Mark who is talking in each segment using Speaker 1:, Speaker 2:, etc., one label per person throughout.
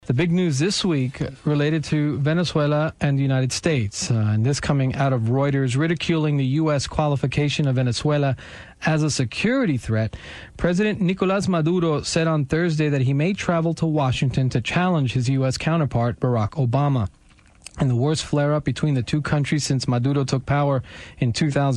Speaker 1: The big news this week related to Venezuela and the United States, and this coming out of Reuters ridiculing the U.S. qualification of Venezuela as a security threat. President Nicolás Maduro said on Thursday that he may travel to Washington to challenge his U.S. counterpart, Barack Obama. In the worst flare-up between the two countries since Maduro took power in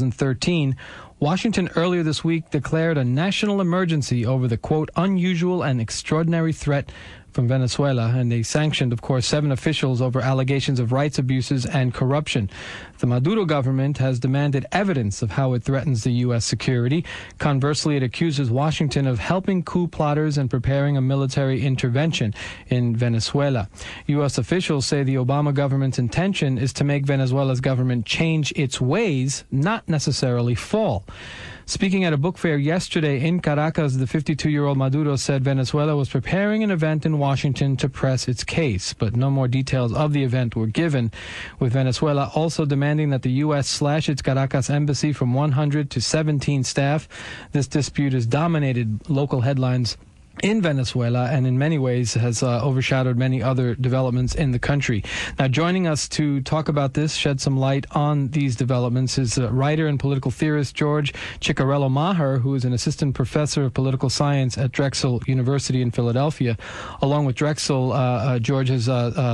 Speaker 1: 2013, Washington earlier this week declared a national emergency over the, quote, unusual and extraordinary threat from Venezuela, and they sanctioned, of course, 7 officials over allegations of rights abuses and corruption. The Maduro government has demanded evidence of how it threatens the U.S. security. Conversely, it accuses Washington of helping coup plotters and preparing a military intervention in Venezuela. U.S. officials say the Obama government's intention is to make Venezuela's government change its ways, not necessarily fall. Speaking at a book fair yesterday in Caracas, the 52-year-old Maduro said Venezuela was preparing an event in Washington to press its case, but no more details of the event were given, with Venezuela also demanding that the U.S. slash its Caracas embassy from 100 to 17 staff. This dispute has dominated local headlines in Venezuela and in many ways has overshadowed many other developments in the country. Now, joining us to talk about this, shed some light on these developments, is writer and political theorist George Ciccariello-Maher, who is an assistant professor of political science at Drexel University in Philadelphia. Along with Drexel, George has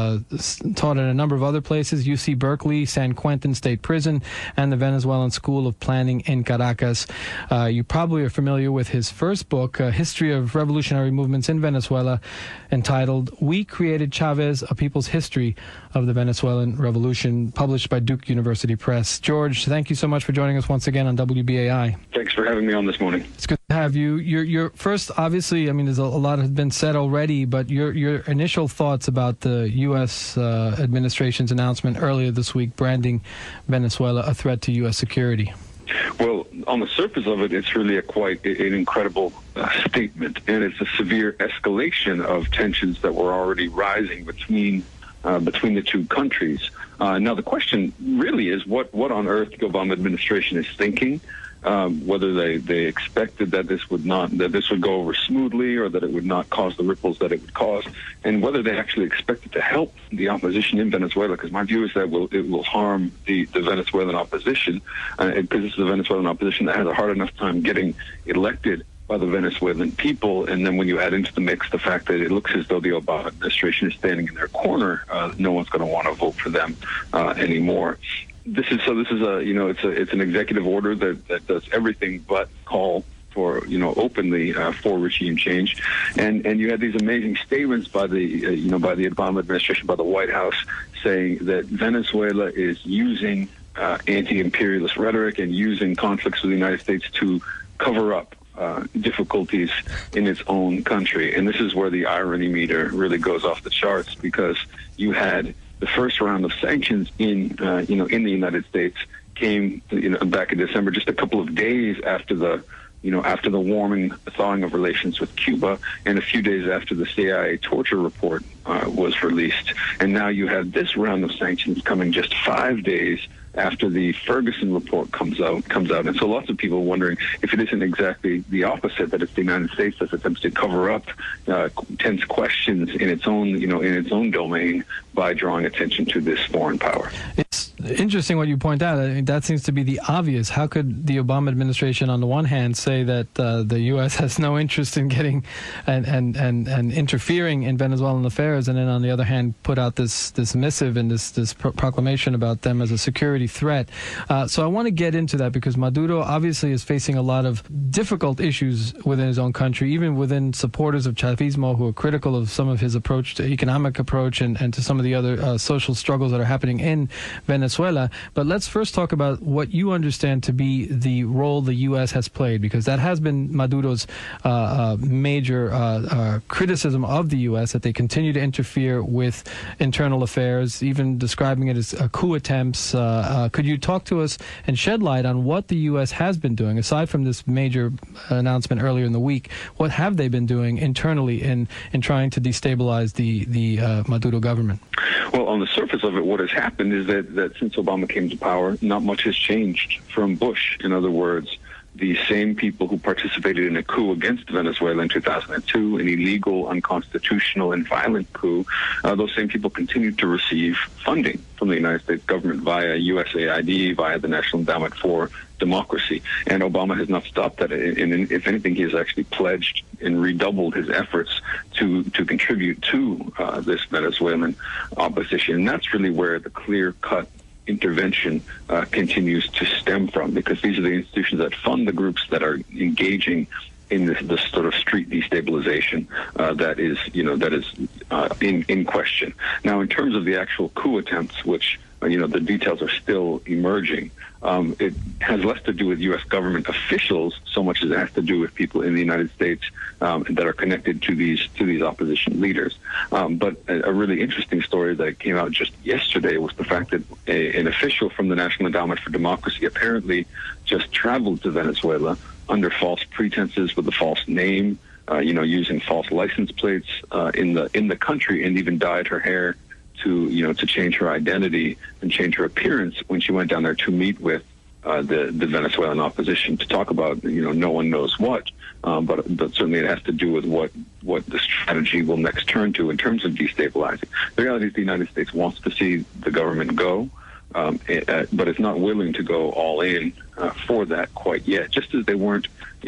Speaker 1: taught at a number of other places, UC Berkeley, San Quentin State Prison, and the Venezuelan School of Planning in Caracas. You probably are familiar with his first book, History of Revolutionary Movements in Venezuela, entitled We Created Chavez, A People's History of the Venezuelan Revolution, published by Duke University Press. George, thank you so much for joining us once again on WBAI.
Speaker 2: Thanks for having me on this morning.
Speaker 1: It's good to have you. Your first, obviously, I mean, there's a lot has been said already, but your initial thoughts about the U.S. administration's announcement earlier this week branding Venezuela a threat to U.S. security.
Speaker 2: Well, on the surface of it, it's really quite an incredible statement, and it's a severe escalation of tensions that were already rising between the two countries. Now, the question really is what on earth the Obama administration is thinking. Whether they expected that this would go over smoothly, or that it would not cause the ripples that it would cause, and whether they actually expected to help the opposition in Venezuela. Because my view is that it will harm the Venezuelan opposition, because this is a Venezuelan opposition that has a hard enough time getting elected by the Venezuelan people. And then when you add into the mix the fact that it looks as though the Obama administration is standing in their corner, no one's going to want to vote for them anymore. This is it's an executive order that does everything but call for openly for regime change, and you had these amazing statements by the Obama administration, by the White House, saying that Venezuela is using anti-imperialist rhetoric and using conflicts with the United States to cover up difficulties in its own country. And this is where the irony meter really goes off the charts, because you had the first round of sanctions in the United States came back in December, just a couple of days after the thawing of relations with Cuba, and a few days after the CIA torture report was released. And now you have this round of sanctions coming just 5 days after the Ferguson report comes out. And so lots of people wondering if it isn't exactly the opposite, that it's the United States that attempts to cover up tense questions in its own domain by drawing attention to this foreign power.
Speaker 1: It's interesting what you point out. I mean, that seems to be the obvious. How could the Obama administration, on the one hand, say that the U.S. has no interest in getting and interfering in Venezuelan affairs, and then on the other hand put out this missive and this proclamation about them as a security threat? So I want to get into that, because Maduro obviously is facing a lot of difficult issues within his own country, even within supporters of Chavismo who are critical of some of his economic approach and to some of the other social struggles that are happening in Venezuela. But let's first talk about what you understand to be the role the U.S. has played, because that has been Maduro's major criticism of the U.S., that they continue to interfere with internal affairs, even describing it as coup attempts. Could you talk to us and shed light on what the U.S. has been doing, aside from this major announcement earlier in the week? What have they been doing internally in trying to destabilize the Maduro government?
Speaker 2: Well, on the surface of it, what has happened is that since Obama came to power, not much has changed from Bush. In other words, the same people who participated in a coup against Venezuela in 2002, an illegal, unconstitutional, and violent coup, those same people continued to receive funding from the United States government via USAID, via the National Endowment for Democracy. And Obama has not stopped that. And if anything, he has actually pledged and redoubled his efforts to contribute to this Venezuelan opposition. And that's really where the clear-cut intervention continues to stem from, because these are the institutions that fund the groups that are engaging in this sort of street destabilization that is in question. Now, in terms of the actual coup attempts, which the details are still emerging, it has less to do with U.S. government officials so much as it has to do with people in the United States that are connected to these opposition leaders. But a really interesting story that came out just yesterday was the fact that an official from the National Endowment for Democracy apparently just traveled to Venezuela under false pretenses with a false name, using false license plates in the country, and even dyed her hair to change her identity and change her appearance when she went down there to meet with the Venezuelan opposition to talk about no one knows what, but certainly it has to do with what the strategy will next turn to in terms of destabilizing. The reality is the United States wants to see the government go, but it's not willing to go all in for that quite yet. Just as they weren't,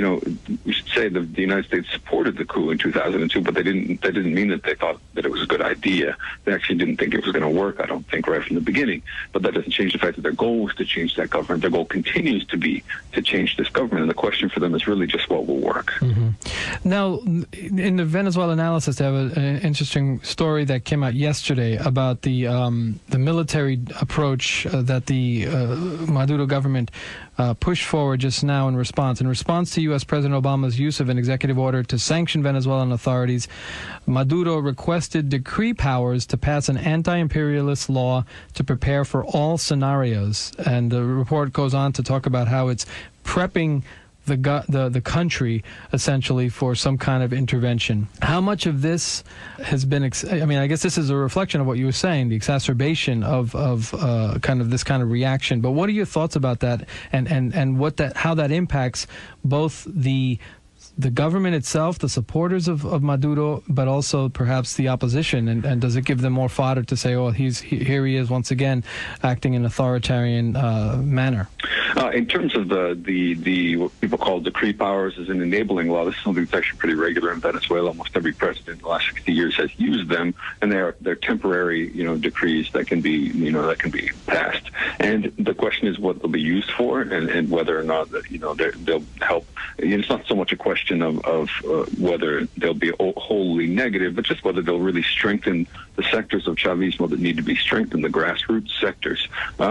Speaker 2: we should say the United States supported the coup in 2002, but that didn't mean that they thought that it was a good idea. They actually didn't think it was going to work, I don't think, right from the beginning. But that doesn't change the fact that their goal was to change that government. Their goal continues to be to change this government, and the question for them is really just what will work.
Speaker 1: Mm-hmm. Now, in the Venezuela analysis, they have an interesting story that came out yesterday about the military approach that the Maduro government pushed forward just now in response. In response to U.S. President Obama's use of an executive order to sanction Venezuelan authorities, Maduro requested decree powers to pass an anti-imperialist law to prepare for all scenarios. And the report goes on to talk about how it's prepping the country essentially for some kind of intervention. How much of this has been? I guess this is a reflection of what you were saying, the exacerbation of kind of this kind of reaction. But what are your thoughts about that, and how that impacts both the government itself, the supporters of Maduro, but also perhaps the opposition, and does it give them more fodder to say, oh, here he is once again acting in an authoritarian manner?
Speaker 2: In terms of the what people call decree powers as an enabling law, this is something that's actually pretty regular in Venezuela. Almost every president in the last 60 years has used them, and they're temporary, decrees that can be, passed. And the question is what they'll be used for, and whether or not they'll help. It's not so much a question of whether they'll be wholly negative, but just whether they'll really strengthen the sectors of Chavismo that need to be strengthened, the grassroots sectors.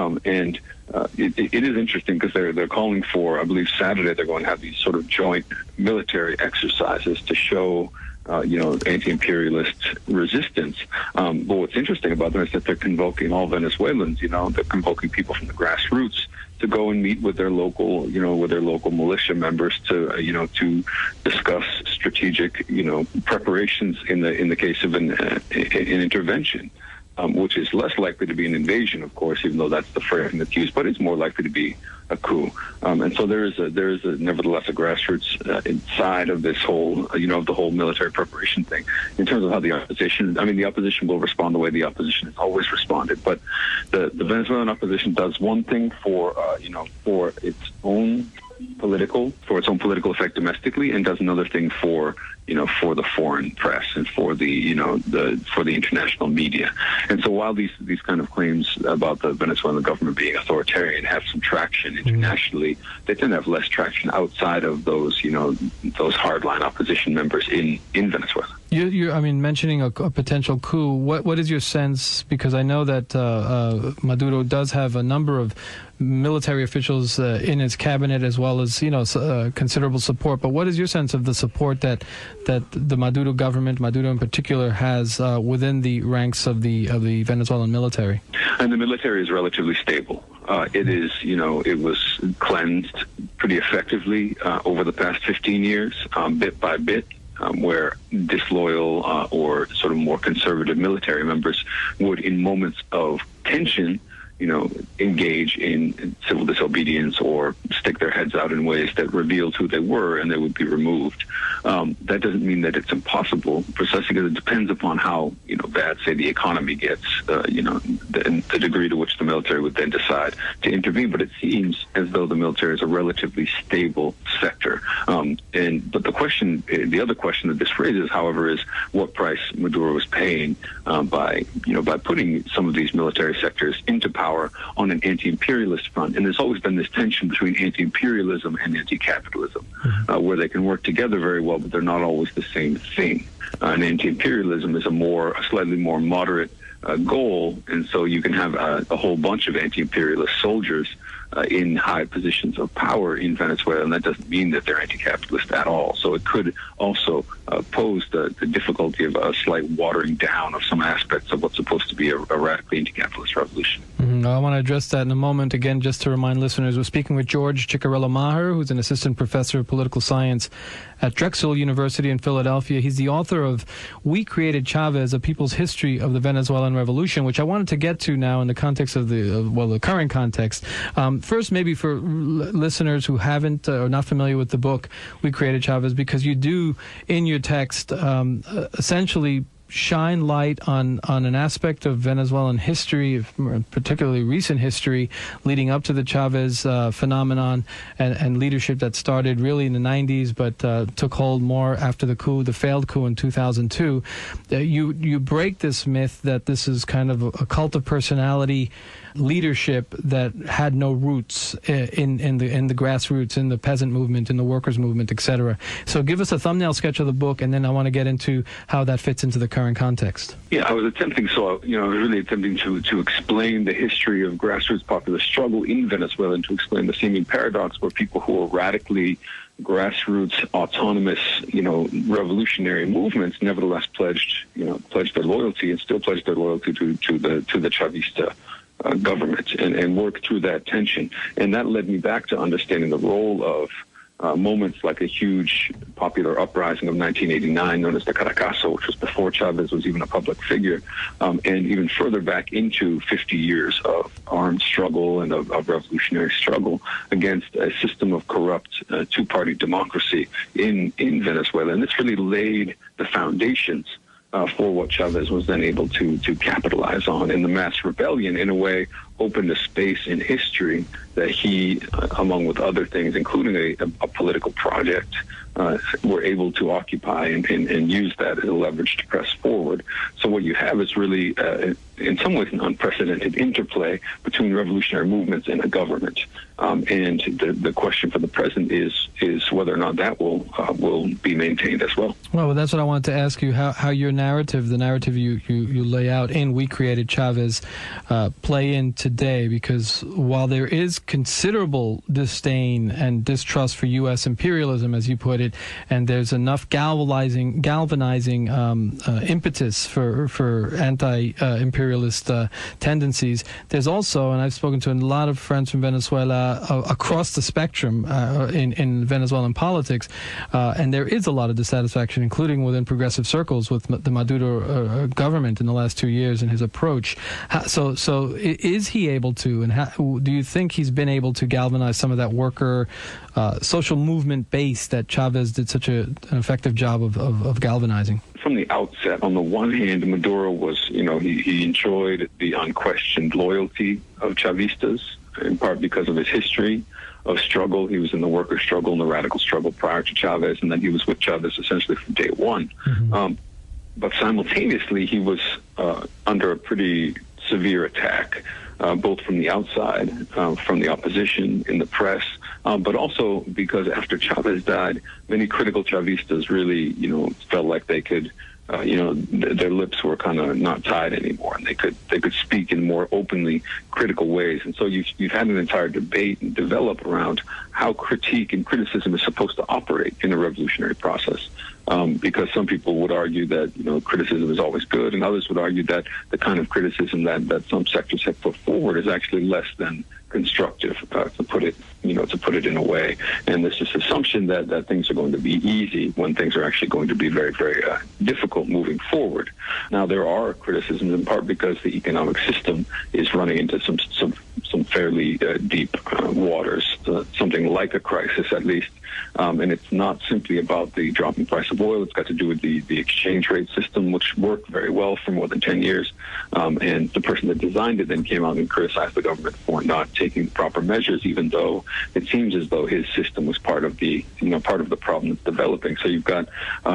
Speaker 2: It is interesting because they're calling for, I believe Saturday they're going to have these sort of joint military exercises to show anti-imperialist resistance. But what's interesting about them is that they're convoking all Venezuelans. They're convoking people from the grassroots to go and meet with their local, militia members to discuss strategic, preparations in the case of an intervention. Which is less likely to be an invasion, of course, even though that's the phrasing that's used, but it's more likely to be a coup. And so there is nevertheless a grassroots side of this whole, of the whole military preparation thing. In terms of how the opposition will respond the way the opposition has always responded. But the Venezuelan opposition does one thing for its own political effect domestically, and does another thing for the foreign press and for the international media. And so while these kind of claims about the Venezuelan government being authoritarian have some traction internationally, they tend to have less traction outside of those hardline opposition members in Venezuela.
Speaker 1: You're mentioning a potential coup. What is your sense? Because I know that Maduro does have a number of military officials in his cabinet, as well as considerable support. But what is your sense of the support that the Maduro government, Maduro in particular, has within the ranks of the Venezuelan military?
Speaker 2: And the military is relatively stable. It is, it was cleansed pretty effectively over the past 15 years, bit by bit. Where disloyal or sort of more conservative military members would, in moments of tension, engage in civil disobedience or stick their heads out in ways that revealed who they were, and they would be removed. That doesn't mean that it's impossible, precisely because it depends upon how bad, say, the economy gets, the degree to which the military would then decide to intervene. But it seems as though the military is a relatively stable sector. But the other question that this raises, however, is what price Maduro is paying by putting some of these military sectors into power on an anti-imperialist front. And there's always been this tension between anti-imperialism and anti-capitalism, where they can work together very well, but they're not always the same thing. And anti-imperialism is a slightly more moderate goal, and so you can have a whole bunch of anti-imperialist soldiers in high positions of power in Venezuela, and that doesn't mean that they're anti-capitalist at all. So it could also pose the difficulty of a slight watering down of some aspects of what's supposed to be a radically anti-capitalist revolution.
Speaker 1: I want to address that in a moment. Again, just to remind listeners, we're speaking with George Ciccariello-Maher, who's an assistant professor of political science at Drexel University in Philadelphia. He's the author of We Created Chavez, A People's History of the Venezuelan Revolution, which I wanted to get to now in the context of the current context. First, maybe for listeners who haven't or not familiar with the book, We Created Chavez, because you do, in your text, essentially shine light on an aspect of Venezuelan history, particularly recent history, leading up to the Chavez phenomenon and leadership that started really in the 90s, but took hold more after the failed coup in 2002. You break this myth that this is kind of a cult of personality leadership that had no roots in the grassroots, in the peasant movement, in the workers' movement, etc. So give us a thumbnail sketch of the book, and then I want to get into how that fits into the current context.
Speaker 2: Yeah, I was really attempting to explain the history of grassroots popular struggle in Venezuela, and to explain the seeming paradox where people who are radically grassroots, autonomous, revolutionary movements nevertheless pledged their loyalty, and still pledge their loyalty to the Chavista government, and work through that tension. And that led me back to understanding the role of moments like a huge popular uprising of 1989 known as the Caracazo, which was before Chavez was even a public figure, and even further back into 50 years of armed struggle and of revolutionary struggle against a system of corrupt two-party democracy in Venezuela. And this really laid the foundations for what Chavez was then able to capitalize on. And the mass rebellion, in a way, opened a space in history that he, along with other things, including a political project, were able to occupy and use that as a leverage to press forward. So what you have is really, in some ways, an unprecedented interplay between revolutionary movements and a government. And the question for the present is whether or not that will be maintained as well.
Speaker 1: Well, that's what I wanted to ask you, how your narrative, the narrative you lay out in We Created Chavez, play in today, because while there is considerable disdain and distrust for U.S. imperialism, as you put it, and there's enough galvanizing impetus for anti-imperialist tendencies, there's also, and I've spoken to a lot of friends from Venezuela across the spectrum in Venezuelan politics, and there is a lot of dissatisfaction, including within progressive circles, with the Maduro government in the last 2 years and his approach. So is he able to, and do you think he's been able to galvanize some of that worker social movement base that Chavez did such an effective job of galvanizing?
Speaker 2: From the outset, on the one hand, Maduro was, he enjoyed the unquestioned loyalty of Chavistas, in part because of his history of struggle. He was in the worker struggle and the radical struggle prior to Chavez, and then he was with Chavez essentially from day one. Mm-hmm. But simultaneously, he was under a pretty severe attack, both from the outside, from the opposition, in the press, but also because after Chavez died, many critical Chavistas really, felt like they could, their lips were kind of not tied anymore, and they could speak in more openly critical ways. And so you've had an entire debate and develop around how critique and criticism is supposed to operate in a revolutionary process. because some people would argue that, criticism is always good, and others would argue that the kind of criticism that some sectors have put forward is actually less than constructive, to put it in a way. And there's this assumption that things are going to be easy when things are actually going to be very, very difficult moving forward. Now, there are criticisms in part because the economic system is running into some fairly deep waters, something like a crisis at least. And it's not simply about the dropping price of oil. It's got to do with the exchange rate system, which worked very well for more than 10 years. And the person that designed it then came out and criticized the government for not taking the proper measures, even though it seems as though his system was part of the problem that's developing. So you've got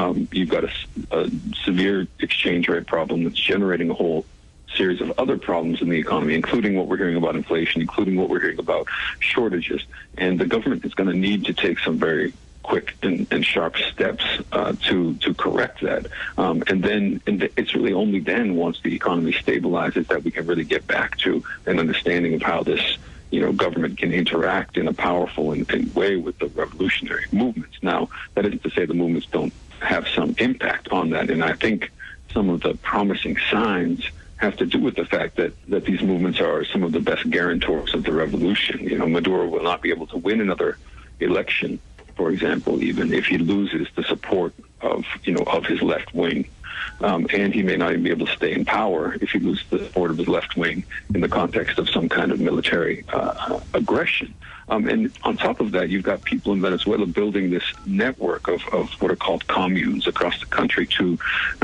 Speaker 2: a severe exchange rate problem that's generating a whole series of other problems in the economy, including what we're hearing about inflation, including what we're hearing about shortages. And the government is going to need to take some very quick and sharp steps to correct that. And it's really only then, once the economy stabilizes, that we can really get back to an understanding of how this government can interact in a powerful way with the revolutionary movements. Now, that isn't to say the movements don't have some impact on that. And I think some of the promising signs have to do with the fact that these movements are some of the best guarantors of the revolution. Maduro will not be able to win another election, for example, even if he loses the support of his left wing. And he may not even be able to stay in power if he loses the support of his left wing in the context of some kind of military aggression. And on top of that, you've got people in Venezuela building this network of what are called communes across the country to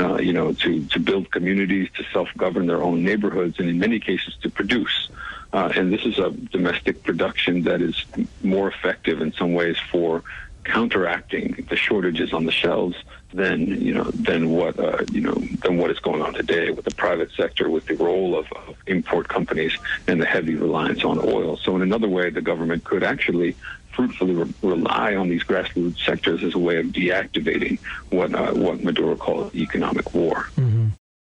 Speaker 2: build communities, to self-govern their own neighborhoods, and in many cases to produce. And this is a domestic production that is more effective in some ways for counteracting the shortages on the shelves than what is going on today with the private sector, with the role of import companies and the heavy reliance on oil. So in another way, the government could actually fruitfully rely on these grassroots sectors as a way of deactivating what Maduro calls economic war.